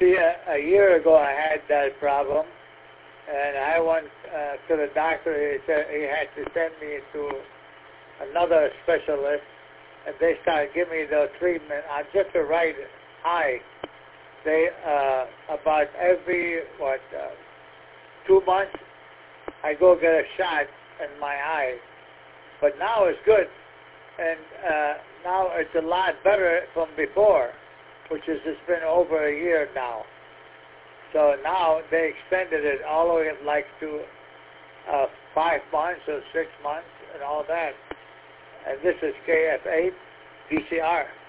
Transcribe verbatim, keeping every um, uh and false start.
See, a, a year ago I had that problem, and I went uh, to the doctor. He said he had to send me to another specialist, and they started giving me the treatment on just the right eye. They uh, about every what uh, two months I go get a shot in my eye, but now it's good, and uh, now it's a lot better from before, which is it's been over a year now. So now they extended it all the way like to uh, five months or six months and all that. And this is K F eight D C R.